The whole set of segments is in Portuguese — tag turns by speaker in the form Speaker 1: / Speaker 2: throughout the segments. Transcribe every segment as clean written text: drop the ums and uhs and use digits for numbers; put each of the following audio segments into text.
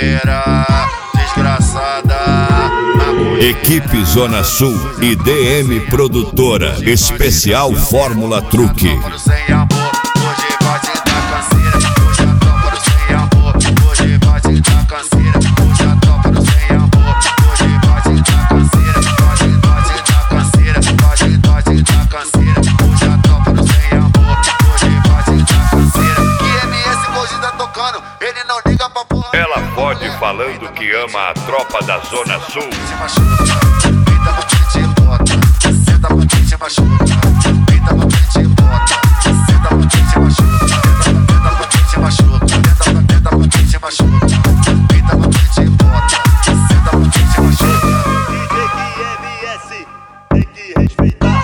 Speaker 1: maconheira, desgraçada.
Speaker 2: Equipe Zona Sul e DM Produtora, especial Fórmula Truque.
Speaker 1: Sem amor, hoje vai te dar canseira. Hoje a tropa do sem amor, hoje vai te dar canseira. Hoje a tropa do sem amor, hoje vai te dar canseira. Vai te dar canseira, vai te dar canseira. Hoje a tropa do sem amor, hoje vai te dar canseira. Que MS hoje tá tocando, ele não liga pra porra.
Speaker 2: Ela pode falando que ama a tropa da Zona Sul.
Speaker 1: Se machuca, peita pra frente e bota. Senta pra frente e machuca. Peita pra frente e bota. Senta pra frente e machuca. Tenta pra frente e machuca. Tenta pra frente e machuca. Peita pra frente e bota. Senta pra frente e machuca.
Speaker 3: MS tem que respeitar.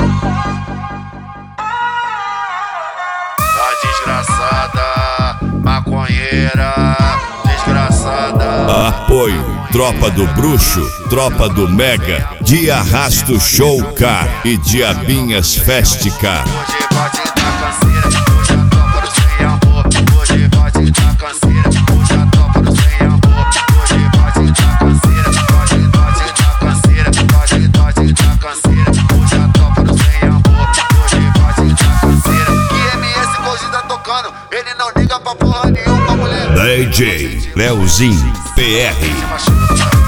Speaker 1: A desgraçada, maconheira, desgraçada.
Speaker 2: Apoio Tropa do Bruxo, Tropa do Mega, de Arrasto Show Car e Diabinhas Fest Car.
Speaker 1: Hoje vai te dar canseira. Hoje a tropa do sem amor, hoje vai te dar canseira. Hoje a tropa do sem amor, hoje vai te dar canseira. Vai te dar canseira, vai te dar canseira. Hoje a tropa do sem amor, hoje vai te dar canseira. Que MS hoje tá tocando, ele não liga pra porra nenhuma, mulher.
Speaker 2: DJ Leozinho PR.
Speaker 1: Se machuca.